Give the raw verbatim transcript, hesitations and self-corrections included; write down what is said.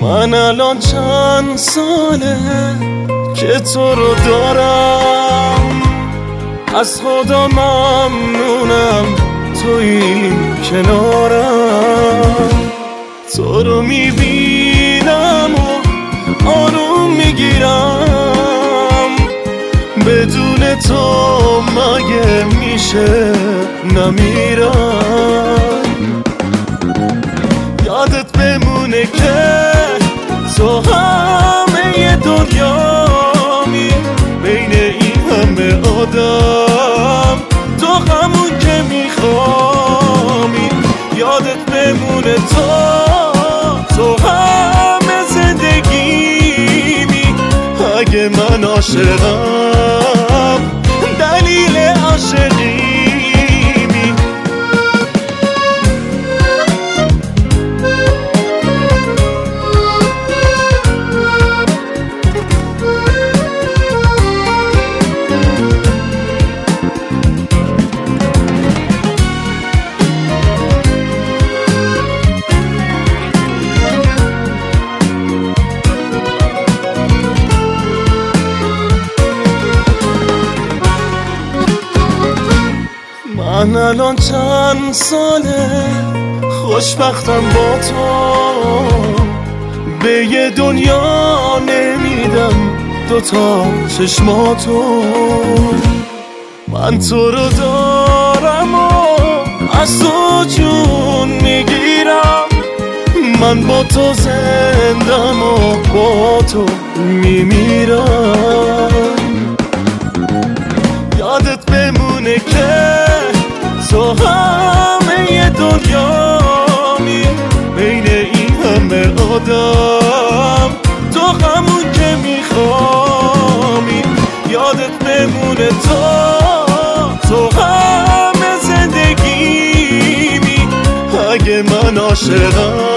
من الان چند ساله که تو رو دارم، از خدا ممنونم توی کنارم. تو رو میبینم و آروم میگیرم، بدون تو مگه میشه نمیرم. یادت بمونه که تو همه دنیامی، بین این همه آدم تو همون که میخوامی. یادت بمونه تو تو همه زندگیمی، اگه من عاشقم دلیل عاشقیمی. من الان چند ساله خوشبختم با تو، به یه دنیا نمیدم دوتا چشماتو. من تو رو دارم و از تو جون میگیرم، من با تو زندم و با تو میمیرم. یادت بمونه که تو همه دنیامی، بین این همه آدم تو همون که میخوامی. یادت بمونه تو تو همه زندگیمی، اگه من عاشقم